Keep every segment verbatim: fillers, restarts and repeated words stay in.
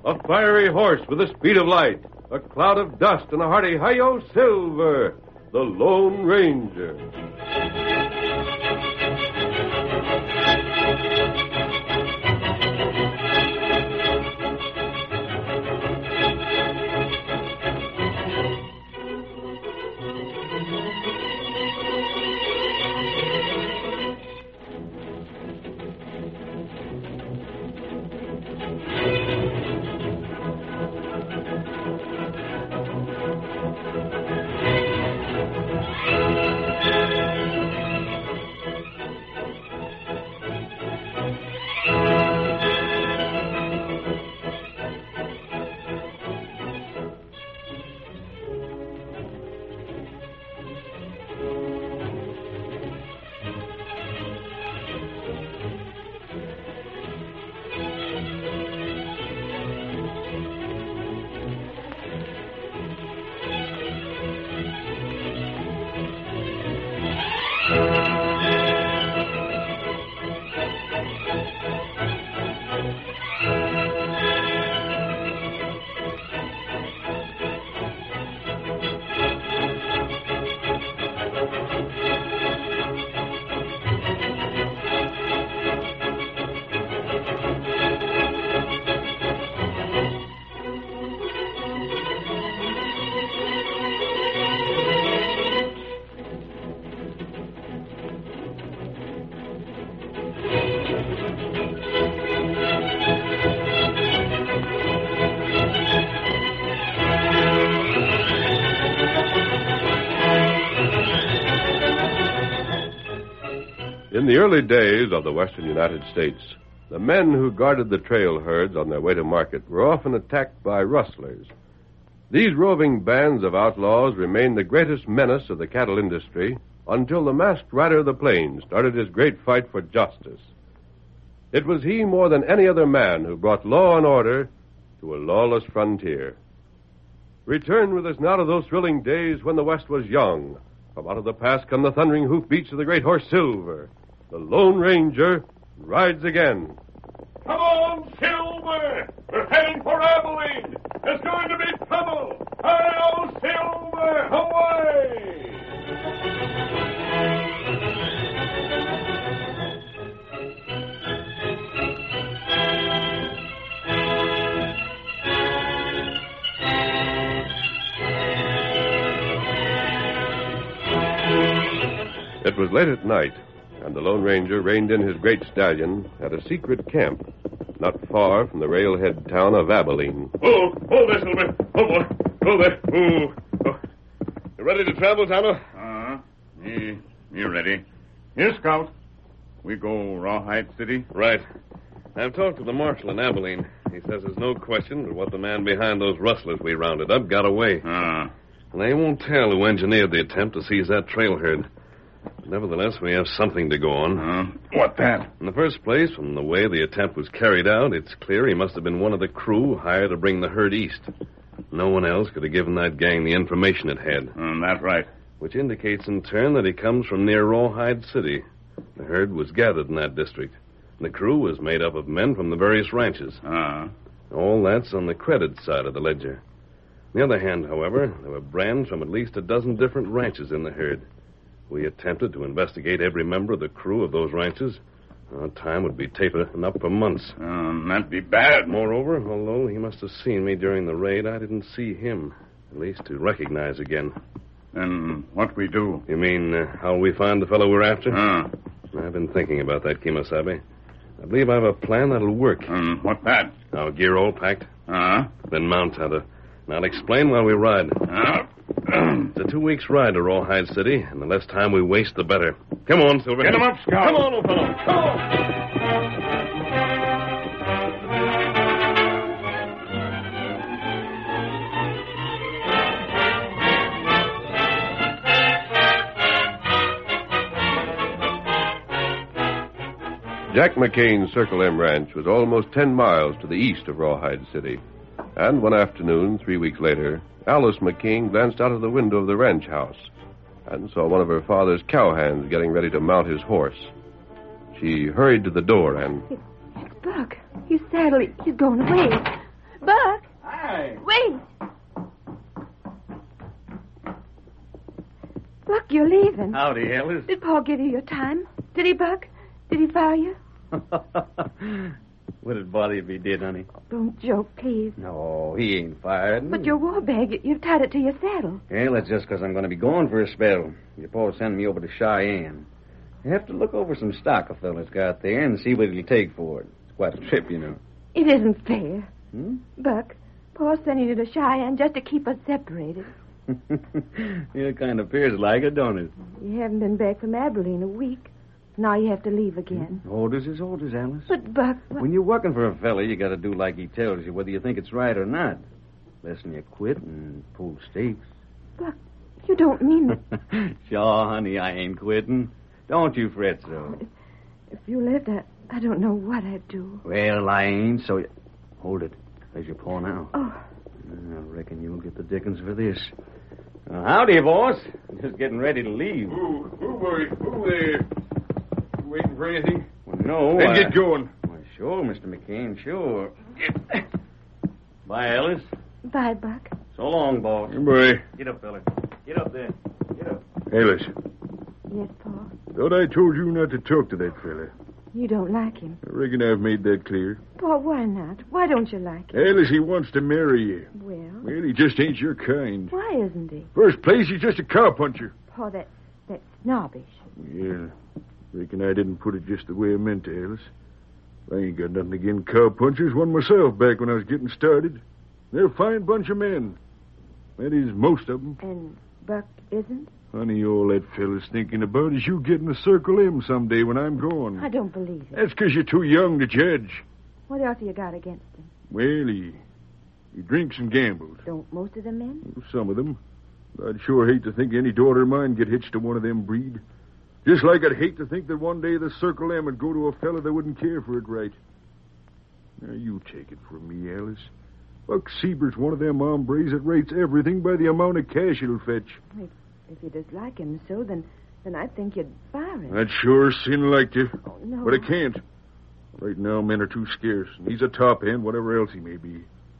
A fiery horse with the speed of light, a cloud of dust, and a hearty hi-yo Silver, the Lone Ranger. In the early days of the western United States, the men who guarded the trail herds on their way to market were often attacked by rustlers. These roving bands of outlaws remained the greatest menace of the cattle industry until the masked rider of the plains started his great fight for justice. It was he more than any other man who brought law and order to a lawless frontier. Return with us now to those thrilling days when the West was young. From out of the past come the thundering hoofbeats of the great horse Silver. The Lone Ranger rides again. Come on, Silver! We're heading for Abilene! There's going to be trouble! Hi-yo, Silver! Away! It was late at night, and the Lone Ranger reined in his great stallion at a secret camp not far from the railhead town of Abilene. Oh, hold there, Silver. Oh, boy. Hold there. Oh, oh. You ready to travel, Tonto? Uh-huh. Me, me ready. Here, Scout. We go Rawhide City? Right. I've talked to the marshal in Abilene. He says there's no question but what the man behind those rustlers we rounded up got away. Ah. And they won't tell who engineered the attempt to seize that trail herd. Nevertheless, we have something to go on. Uh, what that? In the first place, from the way the attempt was carried out, it's clear he must have been one of the crew hired to bring the herd east. No one else could have given that gang the information it had. Um, that's right. Which indicates, in turn, that he comes from near Rawhide City. The herd was gathered in that district. The crew was made up of men from the various ranches. Ah. All that's on the credit side of the ledger. On the other hand, however, there were brands from at least a dozen different ranches in the herd. We attempted to investigate every member of the crew of those ranches. Our time would be taken up for months. Um, that'd be bad. Moreover, although he must have seen me during the raid, I didn't see him, at least to recognize again. Then what we do? You mean uh, how we find the fellow we're after? Ah. I've been thinking about that, Kemosabe. I believe I have a plan that'll work. Um, what that? Our gear all packed? Uh-huh. Then mount, Hunter. And I'll explain while we ride. Uh, It's a two weeks ride to Rawhide City, and the less time we waste, the better. Come on, Silver. Get him up, Scout. Come on, old fellow. Come on. Jack McCain's Circle M Ranch was almost ten miles to the east of Rawhide City. And one afternoon, three weeks later, Alice McCain glanced out of the window of the ranch house and saw one of her father's cowhands getting ready to mount his horse. She hurried to the door and... It's Buck. He's saddled. He's going away. Buck! wait. Buck, you're leaving. Howdy, Alice. Did Paul give you your time? Did he, Buck? Did he fire you? Would it bother you if he did, honey? Don't joke, please. No, he ain't fired. But your war bag, you've tied it to your saddle. Well, that's just because I'm going to be going for a spell. Your Paul sent me over to Cheyenne. I have to look over some stock a fella's got there and see what he'll take for it. It's quite a trip, you know. It isn't fair. Hmm? Buck, Paul's sending you to Cheyenne just to keep us separated. It kind of appears like it, don't it? You haven't been back from Abilene a week. Now you have to leave again. Orders is orders, Alice. But, Buck... Buck... When you're working for a fella, you got to do like he tells you, whether you think it's right or not. Less'n you quit and pull stakes. Buck, you don't mean it. Sure, honey, I ain't quitting. Don't you fret so. If, if you left, I, I don't know what I'd do. Well, I ain't, so... You... Hold it. There's your paw now. Oh. I reckon you'll get the dickens for this. Uh, howdy, boss. Just getting ready to leave. Who, who, boy? Who there? You waiting for anything? Well, no. Then I... get going. Well, sure, Mister McCain, sure. Bye, Alice. Bye, Buck. So long, boss. Boy. Get up, fella. Get up there. Get up. Alice, Yes, Paul. thought I told you not to talk to that fella. You don't like him. I reckon I've made that clear. Paul, why not? Why don't you like him? Alice, he wants to marry you. Well, Well, he just ain't your kind. why isn't he? First place, he's just a cowpuncher. Paul, that, that's snobbish. Yeah, reckon I didn't put it just the way I meant to, Alice. I ain't got nothing against cowpunchers. One myself back when I was getting started. They're a fine bunch of men. That is, most of them. And Buck isn't? Honey, all that fella's thinking about is you getting a Circle M someday when I'm gone. I don't believe it. That's because you're too young to judge. What else have you got against him? Well, he, he drinks and gambles. Don't most of the men? Some of them. I'd sure hate to think any daughter of mine get hitched to one of them breed. Just like I'd hate to think that one day the Circle M would go to a fella that wouldn't care for it right. Now, you take it from me, Alice. Buck Siebert's one of them hombres that rates everything by the amount of cash it'll fetch. If, if you dislike him so, then, then I think you'd fire him. I'd sure sin like to. Oh, no. But I can't. Right now, men are too scarce, and he's a top end, whatever else he may be.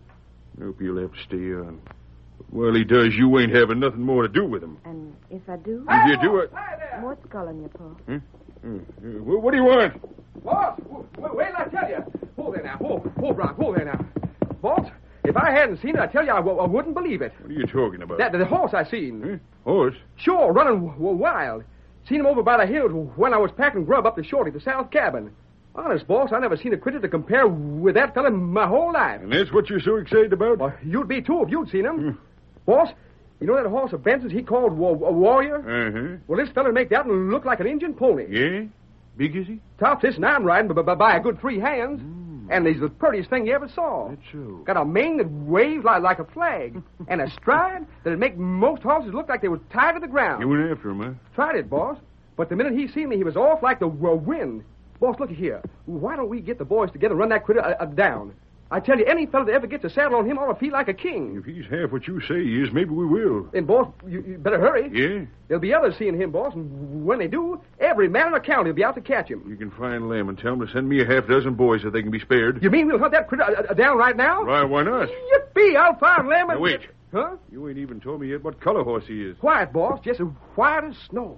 I hope he'll have to stay on. But while he does, you ain't having nothing more to do with him. And if I do? If you do it... What's calling you, Paul? Hmm? Hmm. What, what do you want? Boss, wait, wait till I tell you. Hold there now. Hold, hold, Brock, hold there now. Boss, if I hadn't seen it, I tell you, I, w- I wouldn't believe it. What are you talking about? That the horse I seen. Hmm? Horse? Sure, running w- wild. Seen him over by the hills when I was packing grub up to Shorty, the south cabin. Honest, boss, I never seen a critter to compare with that fella my whole life. And that's what you're so excited about? Well, you'd be, too, if you'd seen him. Hmm. Boss, you know that horse of Benson's he called wa- a warrior? Uh-huh. Well, this fella make that one look like an Indian pony. Yeah? Big is he? Tops this and I'm riding b- b- by a good three hands. Mm. And he's the prettiest thing you ever saw. That's so. Got a mane that waves like, like a flag. And a stride that'd make most horses look like they was tied to the ground. You went after him, huh? Tried it, boss. But the minute he seen me, he was off like the uh, wind. Boss, look here. Why don't we get the boys together and run that critter uh, uh, down? I tell you, any fella that ever gets a saddle on him ought to feel like a king. If he's half what you say he is, maybe we will. And, boss, you, you better hurry. Yeah? There'll be others seeing him, boss, and when they do, every man in the county will be out to catch him. You can find Lamb and tell him to send me a half dozen boys so they can be spared. You mean we'll hunt that critter uh, uh, down right now? Why, why not? Yippee, I'll find Lamb and... Now, wait. Huh? You ain't even told me yet what color horse he is. White, boss, just as white as snow.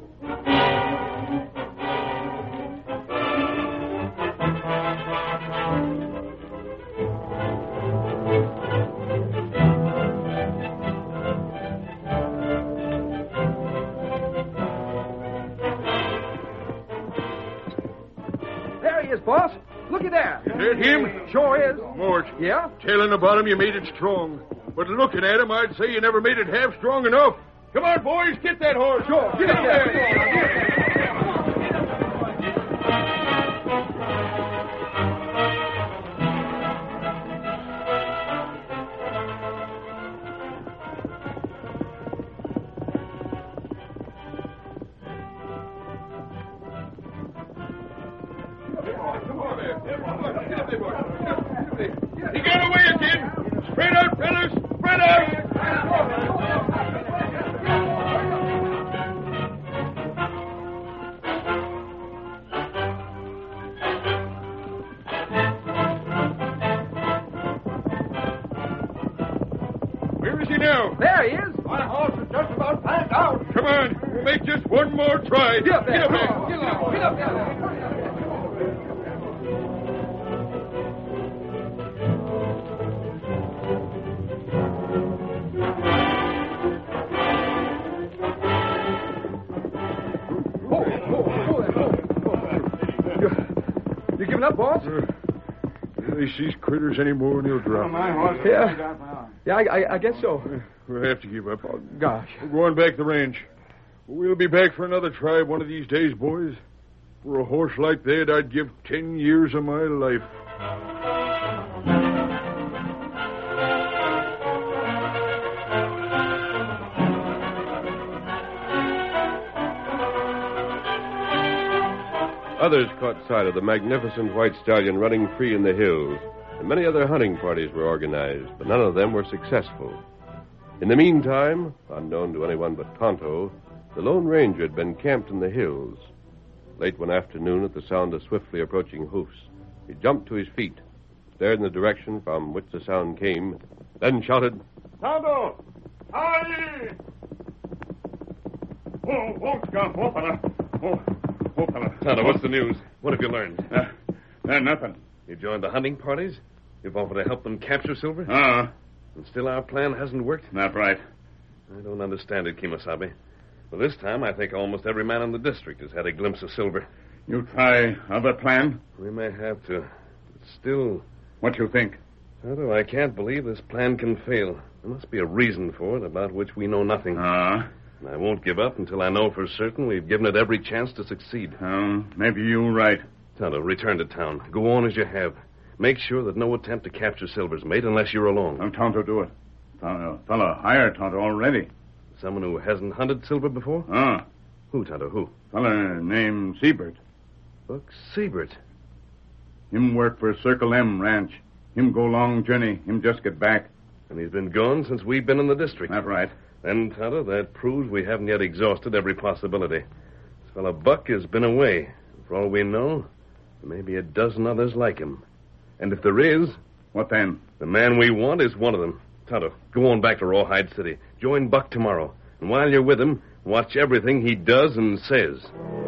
There he is, boss. Looky there. Is that him? Sure is. Mort. Yeah? Telling about him, you made it strong. But looking at him, I'd say you never made it half strong enough. Come on, boys, get that horse. Sure. Get it there. He got away again. Spread out, fellas. Spread out. now. There he is. My horse is just about passed out. Come on. We'll make just one more try. Get up there. Get up Come there. on. Get up, get up there. You giving up, boss? If they see critters anymore, they'll drop. My horse. Yeah. Yeah, I, I, I guess so. We'll have to give up. Oh, gosh. We're going back the range. We'll be back for another tribe one of these days, boys. For a horse like that, I'd give ten years of my life. Others caught sight of the magnificent white stallion running free in the hills, and many other hunting parties were organized, but none of them were successful. In the meantime, unknown to anyone but Tonto, the Lone Ranger had been camped in the hills. Late one afternoon, at the sound of swiftly approaching hoofs, he jumped to his feet, stared in the direction from which the sound came, then shouted, Tonto! Hi! Oh, oh, Scott. Oh, fella. Oh, oh, fella. Tonto, what's the news? What have you learned? Uh, uh, nothing. You joined the hunting parties? You've offered to help them capture Silver? Ah, And still our plan hasn't worked? that's right. I don't understand it, Kimasabi. But this time, I think almost every man in the district has had a glimpse of Silver. You try other plan? We may have to. But still, What you think? Tonto, I can't believe this plan can fail. There must be a reason for it about which we know nothing. Ah, And I won't give up until I know for certain we've given it every chance to succeed. um, maybe you're right. Tonto, return to town. Go on as you have. Make sure that no attempt to capture Silver's made unless you're alone. I'm Tonto do it. Tonto, fella hired Tonto already. Someone who hasn't hunted Silver before? Ah, Who, Tonto, who? fella named Siebert. Buck Siebert. Him work for Circle M Ranch. Him go long journey. Him just get back. And he's been gone since we've been in the district. That's right. Then, Tonto, that proves we haven't yet exhausted every possibility. This fellow Buck has been away. For all we know, maybe a dozen others like him. And if there is, What then? the man we want is one of them. Tonto, go on back to Rawhide City. Join Buck tomorrow. And while you're with him, watch everything he does and says.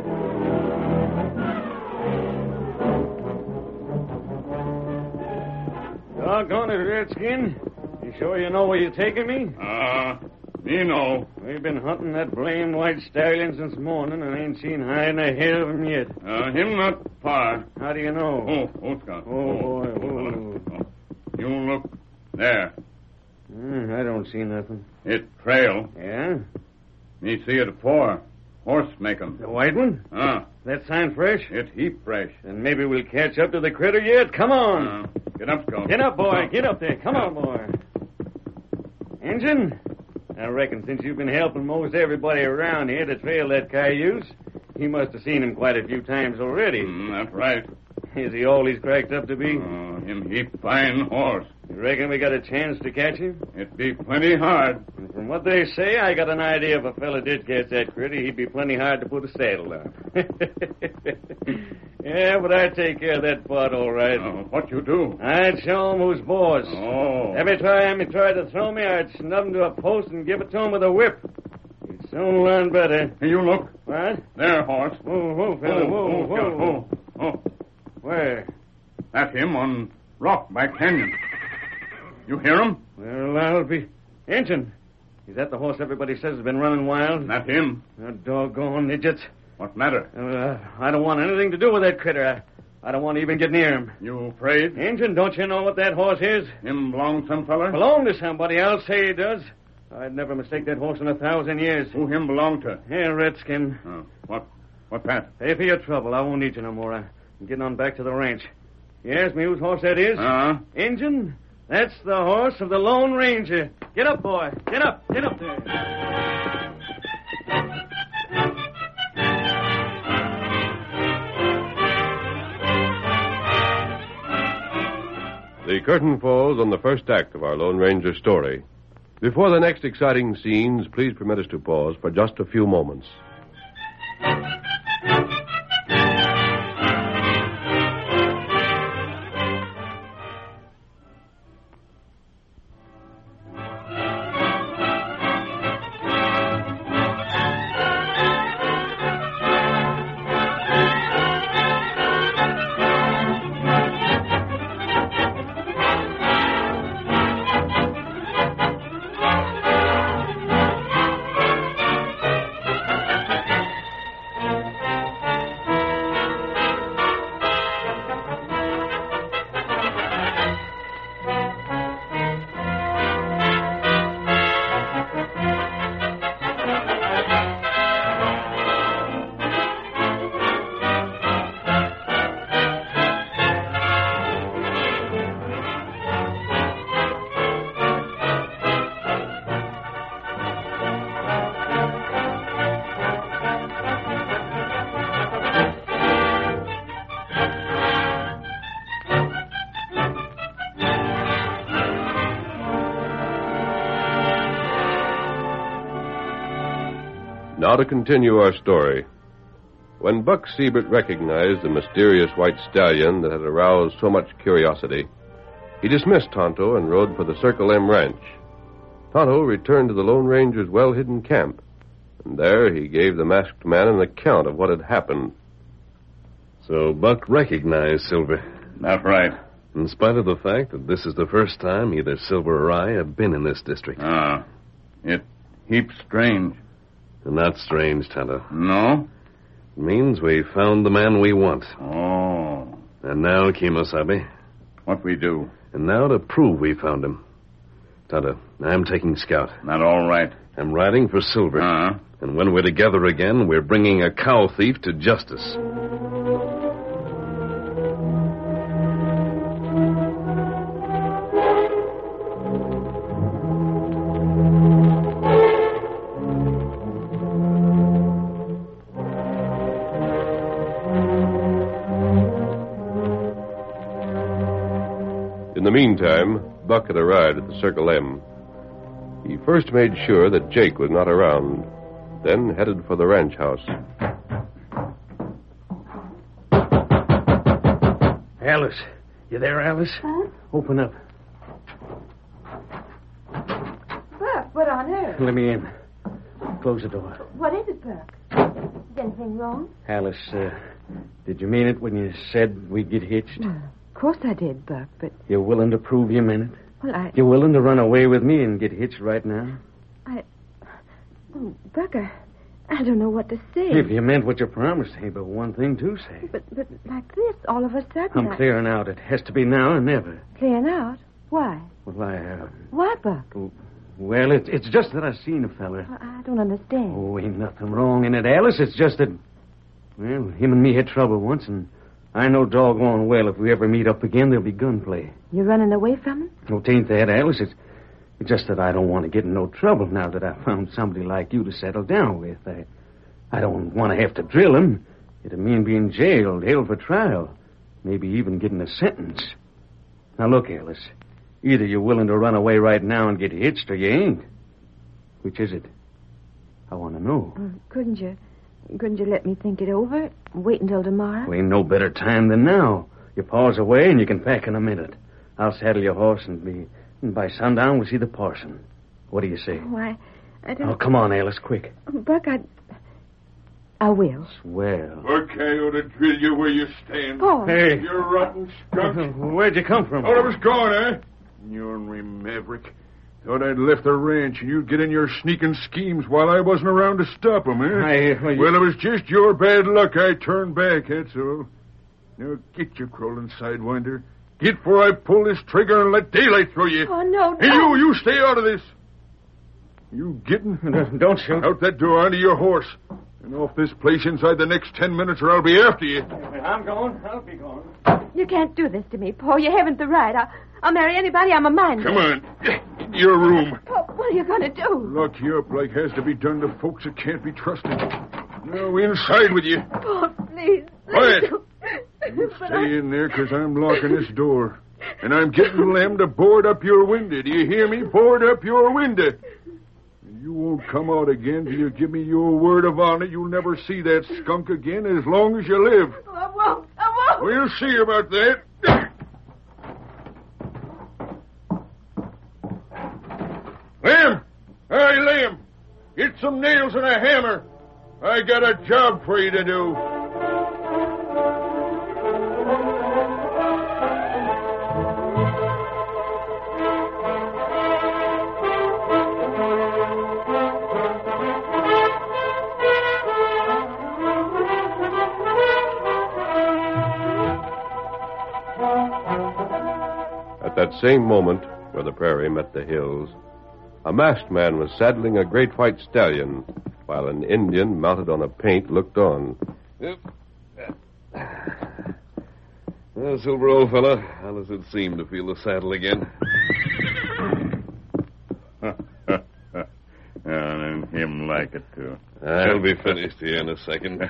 Doggone it, Redskin. You sure you know where you're taking me? Ah, me know. We've been hunting that blamed white stallion since morning and ain't seen hide nor hair of him yet. Uh, him not far. How do you know? Oh, oh, Scott. Oh, boy, fella. oh. Oh. You look there. Hmm, I don't see nothing. It trail. Yeah? Me see it afore. Horse make 'em. The white one? Ah, That sign fresh? it heap fresh. Then maybe we'll catch up to the critter yet. Come on. Uh, get up, Scout. Get up, boy. Get up there. Come on, boy. Injun, I reckon since you've been helping most everybody around here to trail that cayuse, he must have seen him quite a few times already. Mm, that's right. Is he all he's cracked up to be? Uh, him heap fine horse. You reckon we got a chance to catch him? It be plenty hard. And from what they say, I got an idea if a fella did catch that critter, he'd be plenty hard to put a saddle on. Yeah, but I'd take care of that part all right. Uh, what you do? I'd show him who's boss. Oh. Every time he tried to throw me, I'd snub him to a post and give it to him with a whip. He'd soon learn better. Hey, you look. What? There, horse. Whoa, whoa, fella, whoa, oh, whoa. Scout, oh, oh. Where? That's him on rock by canyon. You hear him? Well, I'll be... Injun. Is that the horse everybody says has been running wild? That's him. Oh, doggone idiots. What matter? Uh, I don't want anything to do with that critter. I, I don't want to even get near him. You afraid? Injun, don't you know what that horse is? Him belong some feller? Belong to somebody else, say he does. I'd never mistake that horse in a thousand years. Who him belong to? Here, Redskin. Oh, what? What that? Pay for your trouble. I won't need you no more. I'm getting on back to the ranch. You ask me whose horse that is? Uh-huh. Injun, that's the horse of the Lone Ranger. Get up, boy. Get up. Get up there. The curtain falls on the first act of our Lone Ranger story. Before the next exciting scenes, please permit us to pause for just a few moments. Now to continue our story. When Buck Siebert recognized the mysterious white stallion that had aroused so much curiosity, he dismissed Tonto and rode for the Circle M ranch. Tonto returned to the Lone Ranger's well-hidden camp, and there he gave the masked man an account of what had happened. So Buck recognized Silver. That's right. In spite of the fact that this is the first time either Silver or I have been in this district. Ah, it heaps strange. Not strange, Tonto. No? It means we found the man we want. Oh. And now, Kimosabe. What we do? And now to prove we found him. Tonto, I'm taking Scout. Not all right. I'm riding for Silver. Uh-huh. And when we're together again, we're bringing a cow thief to justice. In the meantime, Buck had arrived at the Circle M. He first made sure that Jake was not around, then headed for the ranch house. Alice. You there, Alice? Huh? Open up. Buck, what on earth? Let me in. Close the door. What is it, Buck? Is anything wrong? Alice, uh, did you mean it when you said we'd get hitched? Well, of course I did, Buck, but... You're willing to prove you meant it? Well, I... You're willing to run away with me and get hitched right now? I... Oh, Buck, I... I don't know what to say. If you meant what you promised, ain't but one thing to say. But, but like this, all of a sudden... I'm I... clearing out. It has to be now or never. Clearing out? Why? Well, I, uh... Why, Buck? Well, it, it's just that I seen a fella. I, I don't understand. Oh, ain't nothing wrong in it, Alice. It's just that... Well, him and me had trouble once, and I know doggone well if we ever meet up again, there'll be gunplay. You're running away from him? No, 'tain't that, Alice. It's, it's just that I don't want to get in no trouble now that I found somebody like you to settle down with. I, I don't want to have to drill him. It'd mean being jailed, held for trial, maybe even getting a sentence. Now, look, Alice. Either you're willing to run away right now and get hitched, or you ain't. Which is it? I want to know. Well, couldn't you... Couldn't you let me think it over? Wait until tomorrow? Well, ain't no better time than now. Your pa's away and you can pack in a minute. I'll saddle your horse and be... And by sundown, we'll see the parson. What do you say? Oh, I... I don't... Oh, come on, Alice, quick. Buck, I... I will. Swell. Okay, I ought to drill you where you stand. Paul. Hey. You rotten skunk. Where'd you come from? Thought I was gone, eh? You ornery maverick. Thought I'd left the ranch and you'd get in your sneaking schemes while I wasn't around to stop 'em, eh? I, well, you... well, it was just your bad luck I turned back, that's all. Now get your crawling sidewinder. Get before I pull this trigger and let daylight through you. Oh, no, Hey, don't. you, you stay out of this. You getting? Don't shoot. Out that door onto your horse. And off this place inside the next ten minutes or I'll be after you. I'm going. I'll be going. You can't do this to me, Paul. You haven't the right. I'll, I'll marry anybody I'm a mind. Come on. Get your room. Paul, what are you going to do? Lock you up like has to be done to folks that can't be trusted. No, inside with you. Paul, please. Quiet. Please. You But stay I- in there because I'm locking this door. And I'm getting Lem to board up your window. Do you hear me? Board up your window. And you won't come out again till you give me your word of honor you'll never see that skunk again as long as you live. Oh, I won't. I won't. We'll see about that. Lem! Hey, Lem! Get some nails and a hammer. I got a job for you to do. At that same moment, where the prairie met the hills, a masked man was saddling a great white stallion, while an Indian mounted on a paint looked on. Well, Silver, old fella, how does it seem to feel the saddle again? And him like it, too. I'll be finished here in a second.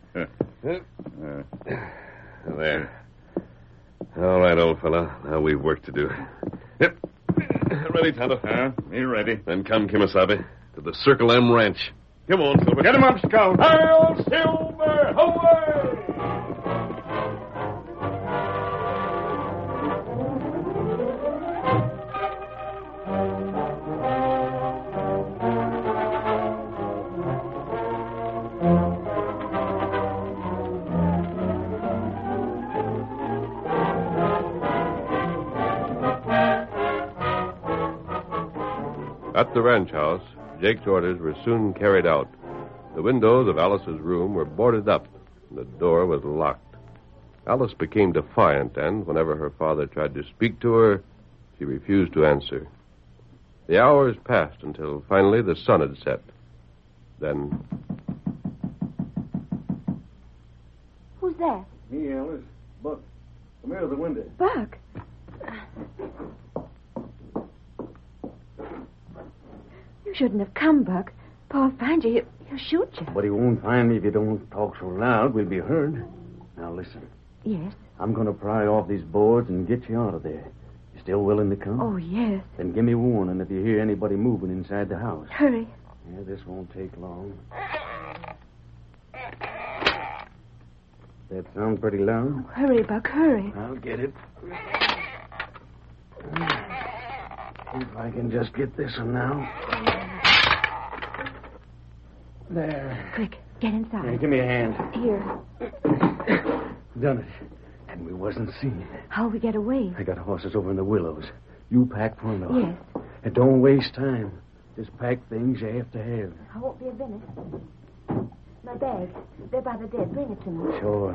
There. All right, old fella. Now we've work to do. Yep. Ready, Tonto? Huh? Me ready. Then come, Kimosabe, to the Circle M Ranch. Come on, Silver. Get him up, Scout. Hail, Silver! Away! At the ranch house, Jake's orders were soon carried out. The windows of Alice's room were boarded up, and the door was locked. Alice became defiant, and whenever her father tried to speak to her, she refused to answer. The hours passed until finally the sun had set. Then... Who's that? Me, Alice. Buck, come here to the window. Buck. You shouldn't have come, Buck. Paul find you, he'll, he'll shoot you. But he won't find me if you don't talk so loud. We'll be heard. Now, listen. Yes? I'm going to pry off these boards and get you out of there. You still willing to come? Oh, yes. Then give me warning if you hear anybody moving inside the house. Hurry. Yeah, this won't take long. That sound pretty loud? Oh, hurry, Buck, hurry. I'll get it. If I can just get this one now. There. Quick, get inside. Hey, give me a hand. Here. Done it. And we wasn't seen. How'll we get away? I got horses over in the willows. You pack for them. Yes. And don't waste time. Just pack things you have to have. I won't be a minute. My bag. They're by the dead. Bring it to me. Sure.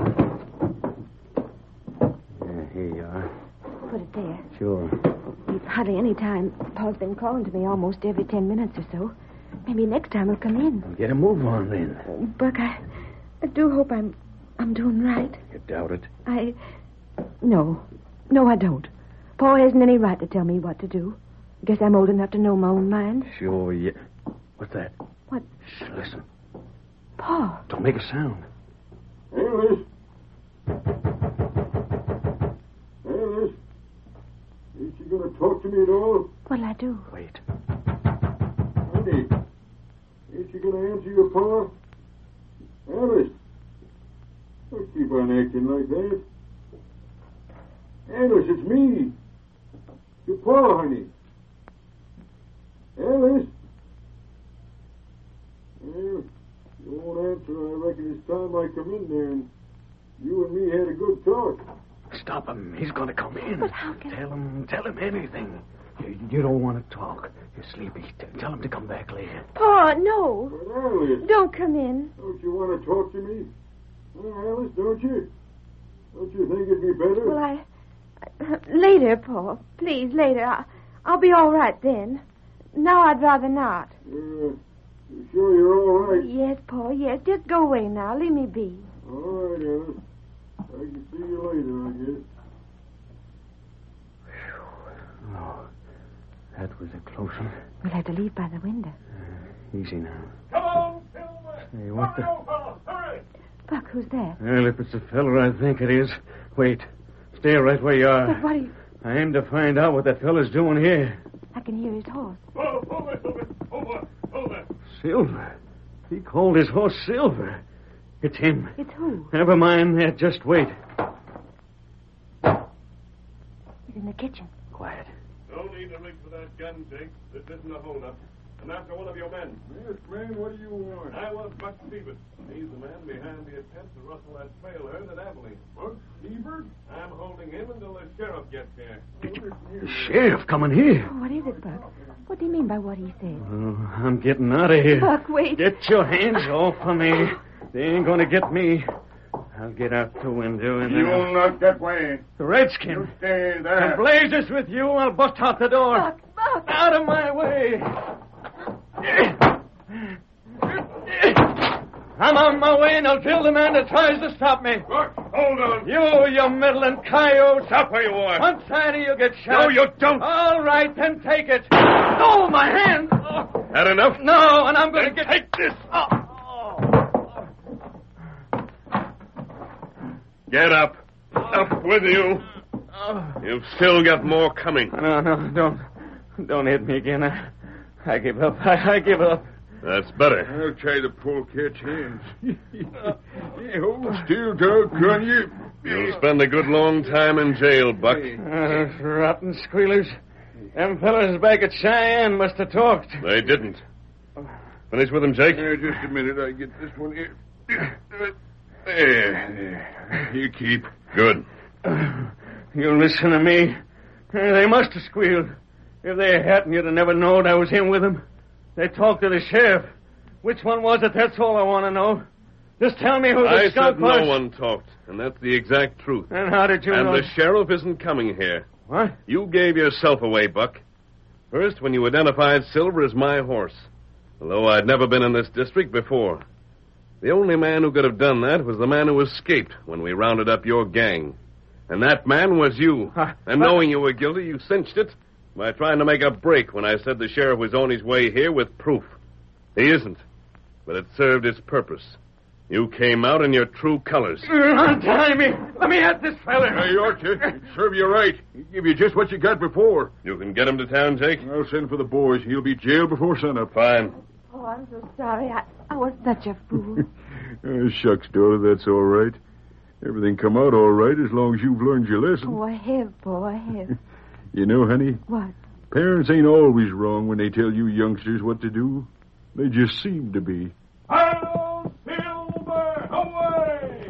Yeah, here you are. Put it there. Sure. We've hardly any time. Paul's been calling to me almost every ten minutes or so. Maybe next time he'll come in. Well, get a move on then. Oh, Buck, I, I do hope I'm, I'm doing right. You doubt it? I, no, no, I don't. Paul hasn't any right to tell me what to do. Guess I'm old enough to know my own mind. Sure, yeah. What's that? What? Shh, listen. Paul. Don't make a sound. Alice. Alice. Ain't you going to talk to me at all? What'll I do? Wait. Honey, ain't you going to answer your pa? Alice. Don't keep on acting like that. Alice, it's me. Your pa, honey. Alice. Well, you won't answer. I reckon it's time I come in there and you and me had a good talk. Stop him. He's going to come in. But how can... Tell him, tell him anything. You, you don't want to talk. You're sleepy. T- tell him to come back later. Paul, no. But Alice, Don't come in. don't you want to talk to me? Huh, Alice, don't you? Don't you think it'd be better? Well, I... I- Later, Paul. Please, later. I, I'll be all right then. Now I'd rather not. Uh, you sure you're all right? Yes, Paul, yes. Just go away now. Leave me be. All right, Alice. I can see you later, I guess. Oh, that was a close one. We'll have to leave by the window. Uh, easy now. Come on, Silver! Hey, what the... Hurry! Buck, who's that? Well, if it's the feller I think it is, wait. Stay right where you are. But what are you... I aim to find out what that feller's doing here. I can hear his horse. Oh, over, Silver! Over! Over! Silver. He called his horse Silver. It's him. It's who? Never mind that. Just wait. He's in the kitchen. Quiet. No need to reach for that gun, Jake. This isn't a hold-up. I'm after one of your men. Yes, man, what do you want? I want Buck Stevens. He's the man behind the attempt to rustle that trail herd at Abilene. Buck Stevens? I'm holding him until the sheriff gets here. The sheriff coming here. Oh, what is it, Buck? What do you mean by what he said? Oh, I'm getting out of here. Buck, wait. Get your hands off of me. They ain't going to get me. I'll get out the window and... You'll not get way. The redskin. You stay The there. blazes with you. I'll bust out the door. Buck, Buck! Out of my way. I'm on my way, and I'll kill the man that tries to stop me. Look, hold on. You, you meddling coyote. Stop where you are. One side of you get shot. No, you don't. All right, then take it. Oh, my hand. Oh. Had enough? No, and I'm going to Then get... take this. Oh. Get up. Up with you. Oh. You've still got more coming. No, no, don't. Don't hit me again. I, I give up. I, I give up. That's better. I'll try the polecat hands. Hey, hold still, doggone you. You'll spend a good long time in jail, Buck. Uh, rotten squealers. Them fellas back at Cheyenne must have talked. They didn't. Finish with him, Jake. Uh, just a minute. I get this one here. There. There. You keep. Good. Uh, you listen to me. Uh, they must have squealed. If they hadn't, you'd have never known I was in with them. They talked to the sheriff. Which one was it? That's all I want to know. Just tell me who the I skunk said was. no one talked, and that's the exact truth. And how did you and know? And the sheriff isn't coming here. What? You gave yourself away, Buck. First, when you identified Silver as my horse, although I'd never been in this district before. The only man who could have done that was the man who escaped when we rounded up your gang. And that man was you. Uh, and knowing you were guilty, you cinched it by trying to make a break when I said the sheriff was on his way here with proof. He isn't. But it served its purpose. You came out in your true colors. Untie me. Let me at this fella. Hey, you ought to. It'd serve you right. He'd give you just what you got before. You can get him to town, Jake? I'll send for the boys. He'll be jailed before sunup. Fine. Oh, I'm so sorry. I, I was such a fool. Oh, shucks, daughter, that's all right. Everything come out all right as long as you've learned your lesson. Oh, I have, Paul, I have. You know, honey, What? parents ain't always wrong when they tell you youngsters what to do. They just seem to be. Hello, Silver, away!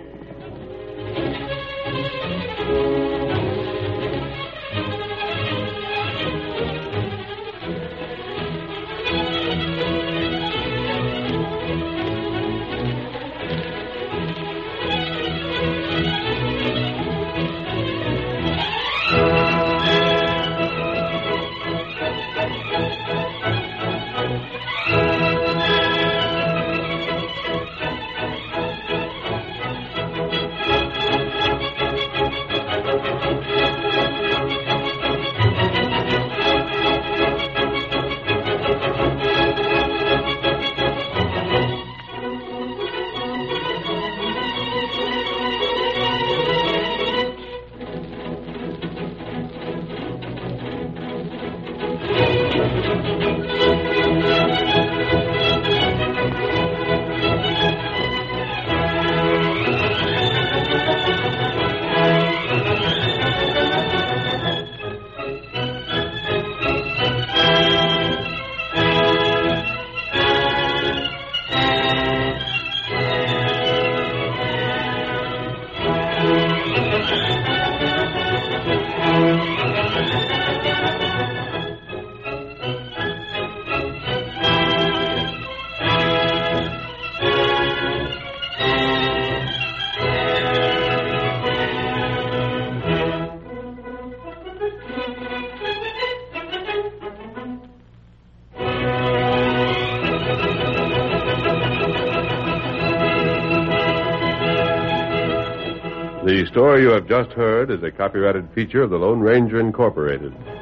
The story you have just heard is a copyrighted feature of the Lone Ranger Incorporated.